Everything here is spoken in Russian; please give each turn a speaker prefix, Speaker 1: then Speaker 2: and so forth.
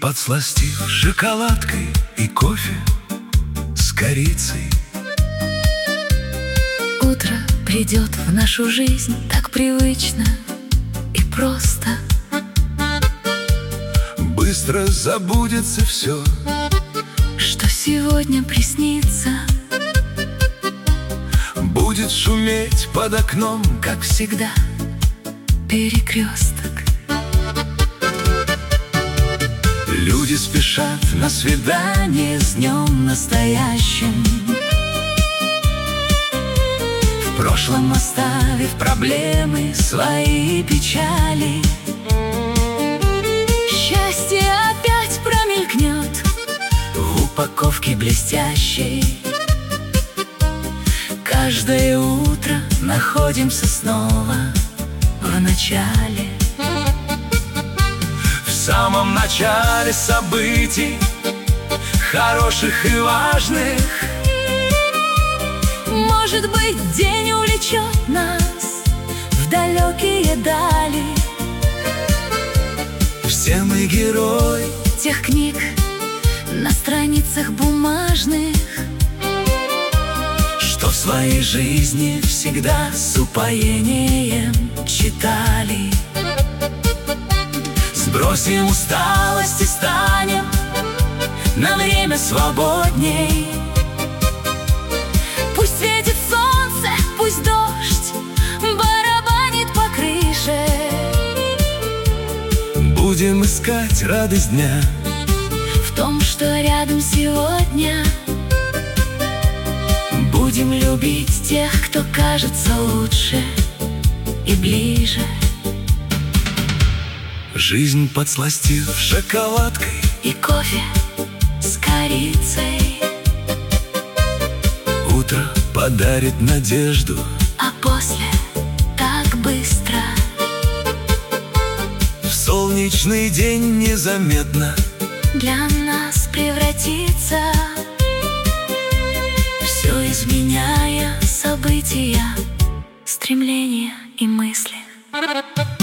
Speaker 1: подсластив шоколадкой и кофе с корицей.
Speaker 2: Утро придет в нашу жизнь так привычно и просто.
Speaker 1: Быстро забудется все,
Speaker 2: что сегодня приснится.
Speaker 1: будет шуметь под окном,
Speaker 2: как всегда, перекресток.
Speaker 1: Люди спешат на свидание
Speaker 2: с днем настоящим, в прошлом оставив проблемы, свои печали. Счастье опять промелькнет в упаковке блестящей. Каждое утро находимся снова в начале.
Speaker 1: В самом начале событий, хороших и важных.
Speaker 2: Может быть, день увлечет нас в далекие дали.
Speaker 1: Все мы герои
Speaker 2: тех книг на страницах бумажных,
Speaker 1: что в своей жизни всегда с упоением читали. Сбросим усталость и станем на время свободней.
Speaker 2: Пусть светит солнце, пусть дождь барабанит по крыше.
Speaker 1: Будем искать радость дня
Speaker 2: в том, что рядом сегодня. Будем любить тех, кто кажется лучше и ближе.
Speaker 1: Жизнь подсластив шоколадкой
Speaker 2: и кофе с корицей.
Speaker 1: Утро подарит надежду,
Speaker 2: а после так быстро
Speaker 1: в солнечный день незаметно
Speaker 2: для нас превратится, все изменяя события, стремления и мысли.